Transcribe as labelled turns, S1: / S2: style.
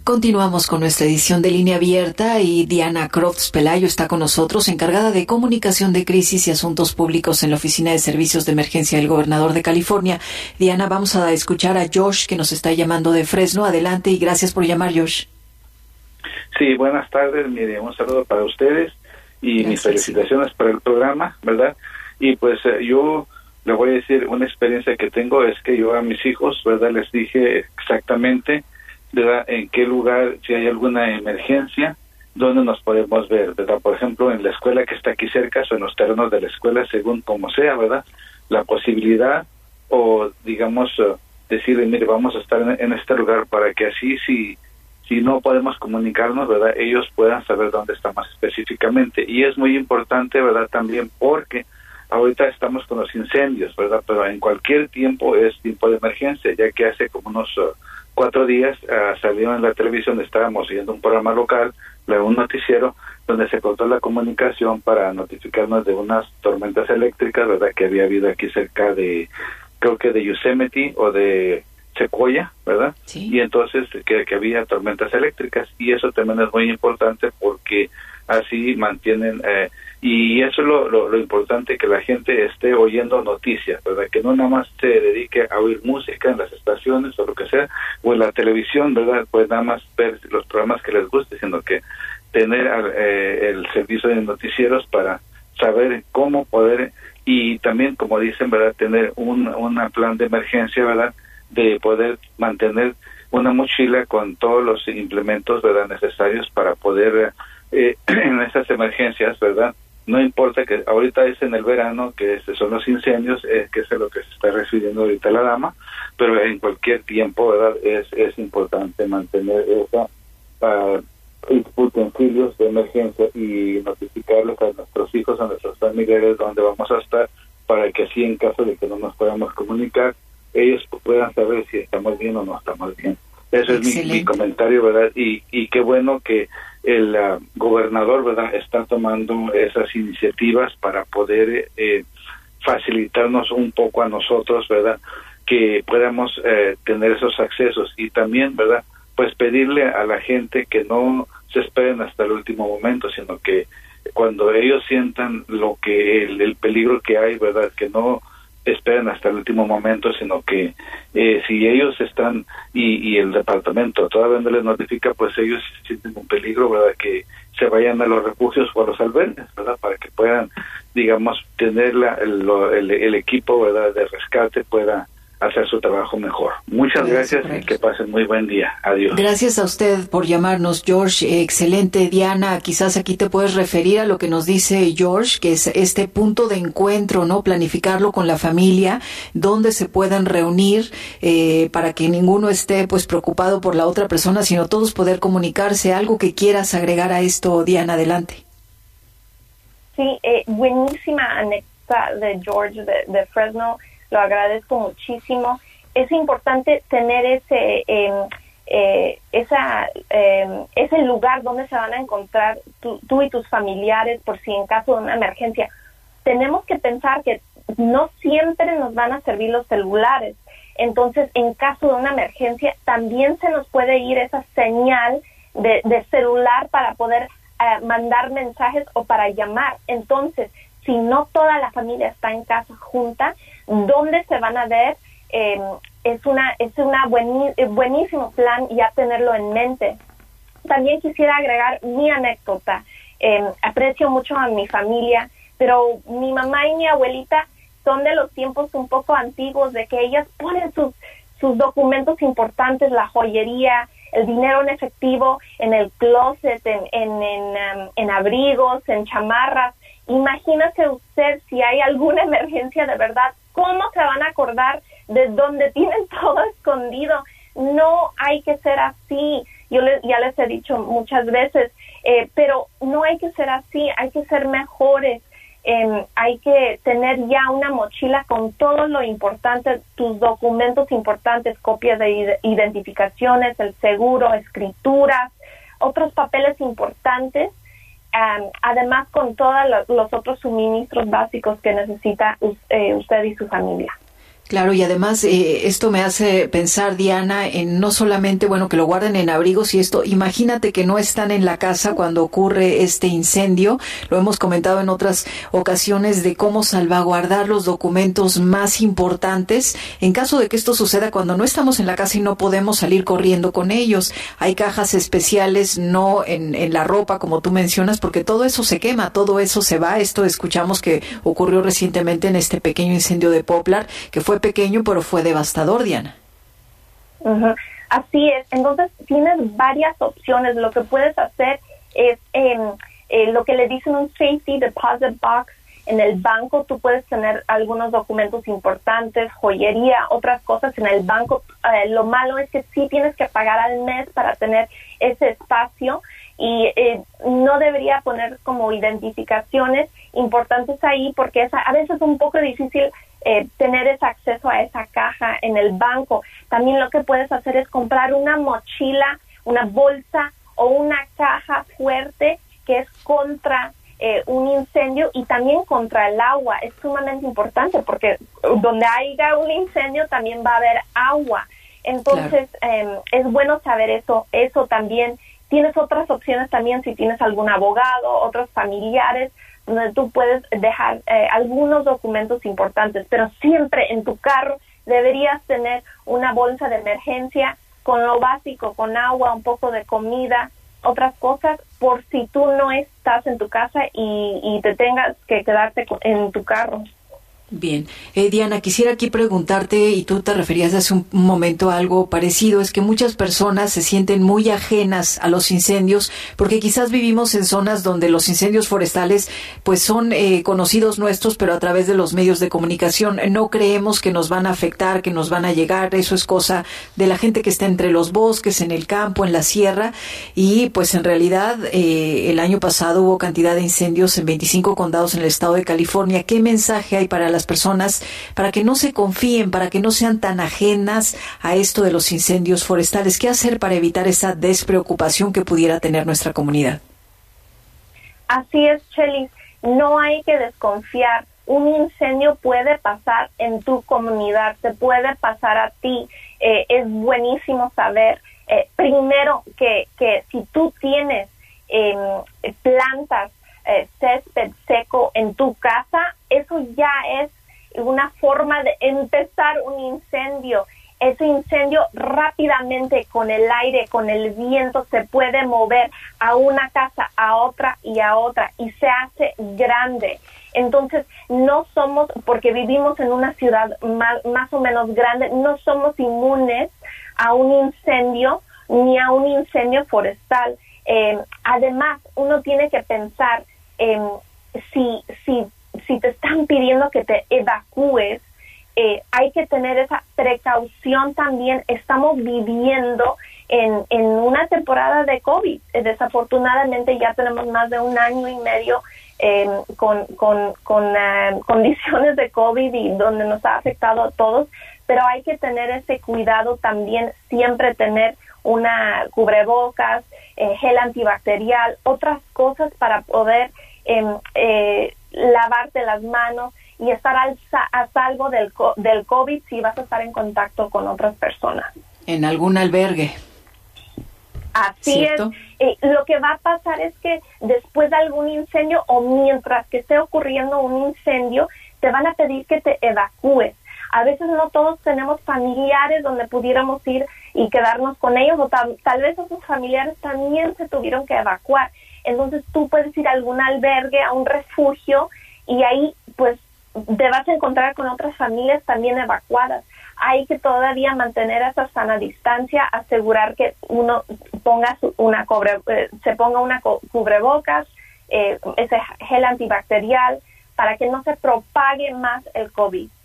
S1: Continuamos con nuestra edición de Línea Abierta y Diana Crofts Pelayo está con nosotros, encargada de comunicación de crisis y asuntos públicos en la Oficina de Servicios de Emergencia del Gobernador de California. Diana, vamos a escuchar a Josh, que nos está llamando de Fresno. Adelante y gracias por llamar, Josh.
S2: Sí, buenas tardes. Mire, un saludo para ustedes y mis felicitaciones por el programa, ¿verdad? Y pues yo le voy a decir una experiencia que tengo, es que yo a mis hijos, ¿verdad? Les dije exactamente, ¿verdad?, en qué lugar, si hay alguna emergencia, dónde nos podemos ver, ¿verdad? Por ejemplo, en la escuela que está aquí cerca, o en los terrenos de la escuela, según como sea, ¿verdad? La posibilidad, o digamos, decirle, mire, vamos a estar en este lugar para que así, si no podemos comunicarnos, ¿verdad?, ellos puedan saber dónde estamos específicamente. Y es muy importante, ¿verdad?, también porque ahorita estamos con los incendios, ¿verdad?, pero en cualquier tiempo es tiempo de emergencia, ya que hace como unos 4 días salió en la televisión, estábamos viendo un programa local, un noticiero, donde se cortó la comunicación para notificarnos de unas tormentas eléctricas, ¿verdad?, que había habido aquí cerca de, creo que de Yosemite o de Sequoia, ¿verdad? Sí. Y entonces que había tormentas eléctricas, y eso también es muy importante porque así mantienen, y eso es lo importante, que la gente esté oyendo noticias, ¿verdad? Que no nada más se dedique a oír música en las estaciones o lo que sea, o en la televisión, ¿verdad? Pues nada más ver los programas que les guste, sino que tener el servicio de noticieros para saber cómo poder, y también, como dicen, ¿verdad?, tener un plan de emergencia, ¿verdad?, de poder mantener una mochila con todos los implementos, ¿verdad?, necesarios para poder en esas emergencias, ¿verdad? No importa que ahorita es en el verano, que son los incendios, que es lo que se está refiriendo ahorita la dama, pero en cualquier tiempo, ¿verdad?, es importante mantener esos utensilios de emergencia y notificarles a nuestros hijos, a nuestros familiares dónde vamos a estar, para que así, en caso de que no nos podamos comunicar, ellos puedan saber si estamos bien o no estamos bien. Ese es mi comentario, ¿verdad? Y qué bueno que el gobernador, ¿verdad?, está tomando esas iniciativas para poder facilitarnos un poco a nosotros, ¿verdad?, que podamos tener esos accesos. Y también, ¿verdad?, pues pedirle a la gente que no se esperen hasta el último momento, sino que cuando ellos sientan lo que el peligro que hay, ¿verdad?, que no esperen hasta el último momento, sino que si ellos están y el departamento todavía no les notifica, pues ellos sienten un peligro, ¿verdad?, que se vayan a los refugios o a los albergues, ¿verdad?, para que puedan, digamos, tener el equipo, ¿verdad?, de rescate, pueda hacer su trabajo mejor. Muchas gracias y que pasen muy buen día. Adiós.
S1: Gracias a usted por llamarnos, George. Excelente, Diana. Quizás aquí te puedes referir a lo que nos dice George, que es este punto de encuentro, ¿no? Planificarlo con la familia, donde se puedan reunir para que ninguno esté pues preocupado por la otra persona, sino todos poder comunicarse. Algo que quieras agregar a esto, Diana, adelante.
S3: Sí, buenísima anécdota de George de Fresno. Lo agradezco muchísimo. Es importante tener ese lugar donde se van a encontrar tú y tus familiares por si en caso de una emergencia. Tenemos que pensar que no siempre nos van a servir los celulares. Entonces, en caso de una emergencia, también se nos puede ir esa señal de celular para poder mandar mensajes o para llamar. Entonces, si no toda la familia está en casa junta, ¿dónde se van a ver? Es una buenísimo plan ya tenerlo en mente. También quisiera agregar mi anécdota. Aprecio mucho a mi familia, pero mi mamá y mi abuelita son de los tiempos un poco antiguos, de que ellas ponen sus documentos importantes, la joyería, el dinero en efectivo, en el closet, en abrigos, en chamarras. Imagínese usted si hay alguna emergencia de verdad, ¿cómo se van a acordar de dónde tienen todo escondido? No hay que ser así. Yo ya les he dicho muchas veces, pero no hay que ser así, hay que ser mejores. Hay que tener ya una mochila con todo lo importante, tus documentos importantes, copias de identificaciones, el seguro, escrituras, otros papeles importantes. Además con todos los otros suministros básicos que necesita usted y su familia.
S1: Claro, y además esto me hace pensar, Diana, en no solamente, bueno, que lo guarden en abrigos y esto, imagínate que no están en la casa cuando ocurre este incendio. Lo hemos comentado en otras ocasiones de cómo salvaguardar los documentos más importantes en caso de que esto suceda cuando no estamos en la casa y no podemos salir corriendo con ellos. Hay cajas especiales, no en la ropa, como tú mencionas, porque todo eso se quema, todo eso se va. Esto escuchamos que ocurrió recientemente en este pequeño incendio de Poplar, que fue pequeño, pero fue devastador, Diana.
S3: Uh-huh. Así es. Entonces, tienes varias opciones. Lo que puedes hacer es lo que le dicen un safety deposit box. En el banco tú puedes tener algunos documentos importantes, joyería, otras cosas en el banco. Lo malo es que sí tienes que pagar al mes para tener ese espacio y no debería poner como identificaciones importantes ahí porque a veces es un poco difícil tener ese acceso a esa caja en el banco. También lo que puedes hacer es comprar una mochila, una bolsa o una caja fuerte que es contra un incendio y también contra el agua. Es sumamente importante porque donde haya un incendio también va a haber agua. Entonces, claro, es bueno saber eso. Eso también. Tienes otras opciones también si tienes algún abogado, otros familiares, donde tú puedes dejar algunos documentos importantes, pero siempre en tu carro deberías tener una bolsa de emergencia con lo básico, con agua, un poco de comida, otras cosas, por si tú no estás en tu casa y te tengas que quedarte en tu carro.
S1: Bien. Diana, quisiera aquí preguntarte, y tú te referías hace un momento a algo parecido, es que muchas personas se sienten muy ajenas a los incendios porque quizás vivimos en zonas donde los incendios forestales pues son conocidos nuestros, pero a través de los medios de comunicación no creemos que nos van a afectar, que nos van a llegar. Eso es cosa de la gente que está entre los bosques, en el campo, en la sierra, y pues en realidad el año pasado hubo cantidad de incendios en 25 condados en el estado de California. ¿Qué mensaje hay para las personas para que no se confíen, para que no sean tan ajenas a esto de los incendios forestales? ¿Qué hacer para evitar esa despreocupación que pudiera tener nuestra comunidad?
S3: Así es, Chelis. No hay que desconfiar. Un incendio puede pasar en tu comunidad, te puede pasar a ti. Es buenísimo saber, primero, que si tú tienes plantas, césped seco en tu casa, eso ya es una forma de empezar un incendio. Ese incendio rápidamente con el aire, con el viento, se puede mover a una casa, a otra y se hace grande. Entonces, no somos, porque vivimos en una ciudad más o menos grande, no somos inmunes a un incendio ni a un incendio forestal. Además, uno tiene que pensar, si te están pidiendo que te evacúes, hay que tener esa precaución también. Estamos viviendo en una temporada de COVID. Desafortunadamente ya tenemos más de 1 año y medio con condiciones de COVID y donde nos ha afectado a todos, pero hay que tener ese cuidado también, siempre tener una cubrebocas, gel antibacterial, otras cosas para poder lavarte las manos y estar a salvo del COVID si vas a estar en contacto con otras personas.
S1: En algún albergue.
S3: Así
S1: ¿cierto?
S3: Es. Lo que va a pasar es que después de algún incendio o mientras que esté ocurriendo un incendio, te van a pedir que te evacúes. A veces no todos tenemos familiares donde pudiéramos ir y quedarnos con ellos, o tal vez esos familiares también se tuvieron que evacuar. Entonces tú puedes ir a algún albergue, a un refugio, y ahí pues te vas a encontrar con otras familias también evacuadas. Hay que todavía mantener esa sana distancia, asegurar que uno se ponga una cubrebocas, ese gel antibacterial, para que no se propague más el COVID.